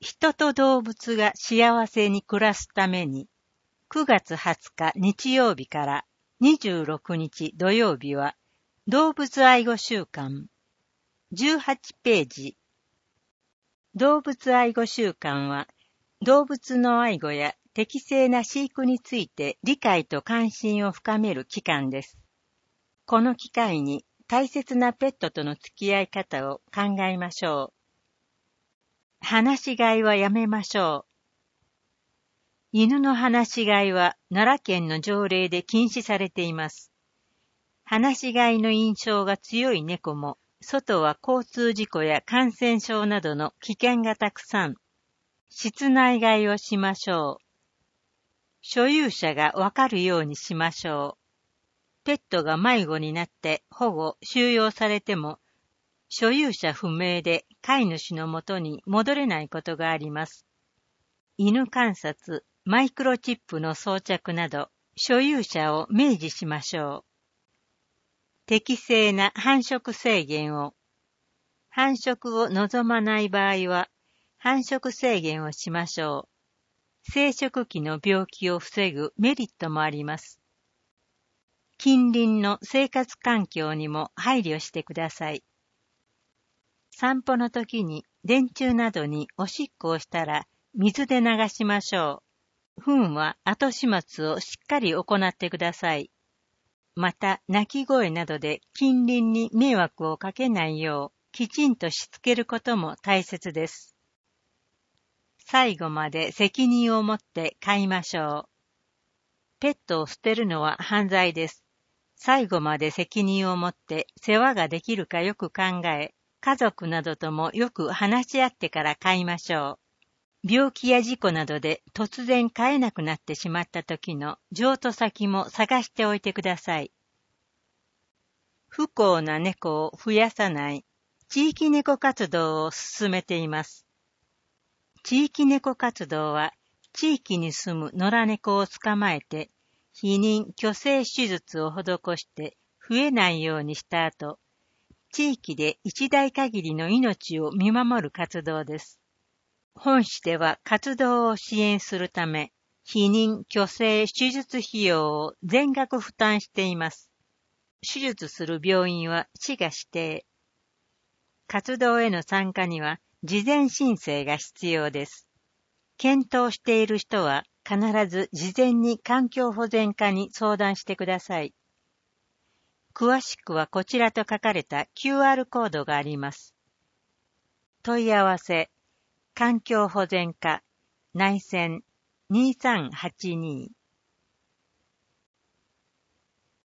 人と動物が幸せに暮らすために、9月20日日曜日から26日土曜日は、動物愛護週間。18ページ。動物愛護週間は、動物の愛護や適正な飼育について理解と関心を深める期間です。この機会に大切なペットとの付き合い方を考えましょう。放し飼いはやめましょう。犬の放し飼いは奈良県の条例で禁止されています。放し飼いの印象が強い猫も、外は交通事故や感染症などの危険がたくさん。室内飼いをしましょう。所有者がわかるようにしましょう。ペットが迷子になって保護、収容されても、所有者不明で飼い主のもとに戻れないことがあります。犬観察、マイクロチップの装着など、所有者を明示しましょう。適正な繁殖制限を。繁殖を望まない場合は、繁殖制限をしましょう。生殖器の病気を防ぐメリットもあります。近隣の生活環境にも配慮してください。散歩の時に電柱などにおしっこをしたら水で流しましょう。糞は後始末をしっかり行ってください。また、鳴き声などで近隣に迷惑をかけないようきちんとしつけることも大切です。最後まで責任を持って飼いましょう。ペットを捨てるのは犯罪です。最後まで責任を持って世話ができるかよく考え、家族などともよく話し合ってから飼いましょう。病気や事故などで突然飼えなくなってしまった時の譲渡先も探しておいてください。不幸な猫を増やさない地域猫活動を進めています。地域猫活動は地域に住む野良猫を捕まえて避妊・去勢手術を施して増えないようにした後、地域で一代限りの命を見守る活動です。本市では活動を支援するため、避妊・去勢手術費用を全額負担しています。手術する病院は市が指定。活動への参加には事前申請が必要です。検討している人は必ず事前に環境保全課に相談してください。詳しくはこちらと書かれた QR コードがあります。問い合わせ、環境保全課、内線2382